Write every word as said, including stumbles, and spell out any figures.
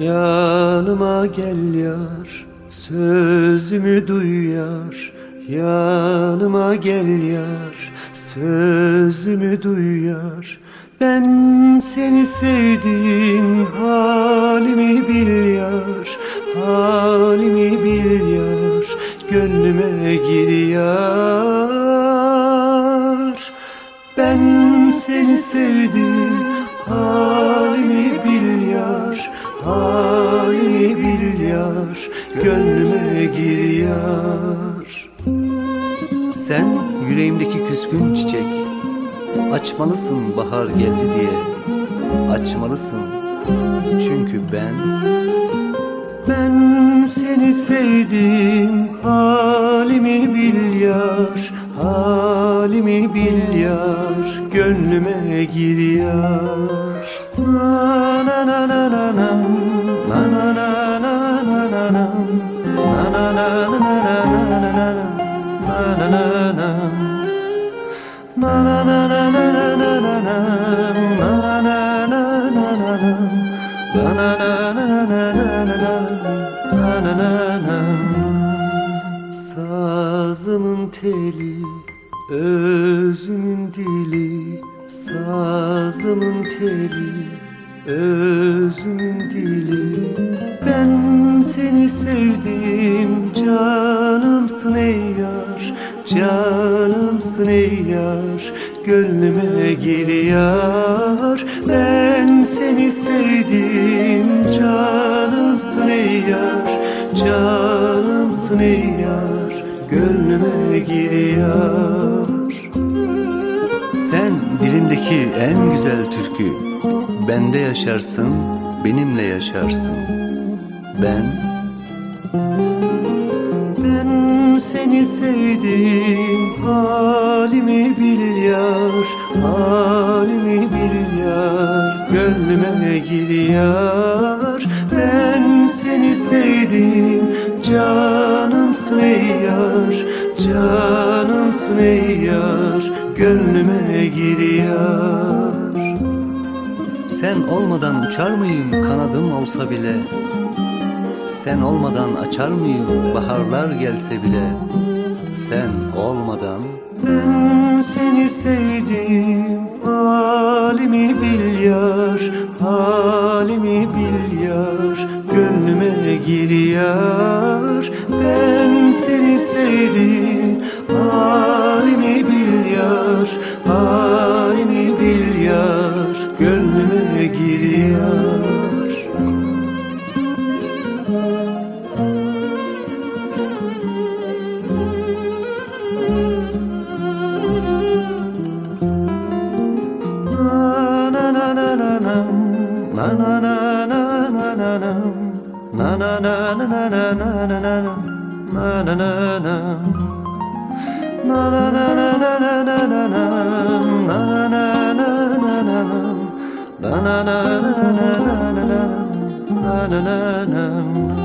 Yanıma gel yar, sözümü duy yar. Yanıma gel yar, sözümü duy yar. Ben seni sevdim, halimi bil yar. Halimi bil yar, gönlüme gir yar. Ben seni sevdim, halimi bil yar. Halimi bil yar, gönlüme gir yar. Sen yüreğimdeki küskün çiçek, açmalısın bahar geldi diye. Açmalısın çünkü ben Ben seni sevdim, halimi bil yar. Halimi bil yar, gönlüme gir yar. Na na na na na na, na na na na na na na, na na na na na na na na, na na na na. Na na na na na na na na na, na na na na na na, na na na na na na na na. Sazımın teli, özümün dili. Sazımın teli, özümün dili. Ben seni sevdim, canımsın ey yar. Canımsın ey yar, gönlüme gir yar. Ben seni sevdim, canımsın ey yar. Canımsın ey yar, gönlüme gir yar. Sen dilindeki en güzel türkü, bende yaşarsın, benimle yaşarsın. Ben Ben seni sevdim, halimi bil yar. Halimi bil yar, gönlüme gir yar. Ben seni sevdim, canımsın ey yar. Canımsın ey yar, gönlüme gir yar. Sen olmadan uçar mıyım kanadım olsa bile? Sen olmadan açar mıyım baharlar gelse bile? Sen olmadan Ben seni sevdim, halimi bil yar. Halimi bil yar, gönlüme gir yar. Ben seni sevdim, halimi bil yar. Halimi bil yar, gönlüme gir yar. Na na na na na, na na na na na na na, na na na na na na na na na, na na na na. Na na na na na na na na na, na na na na na na, na na na na na na na, na na na na.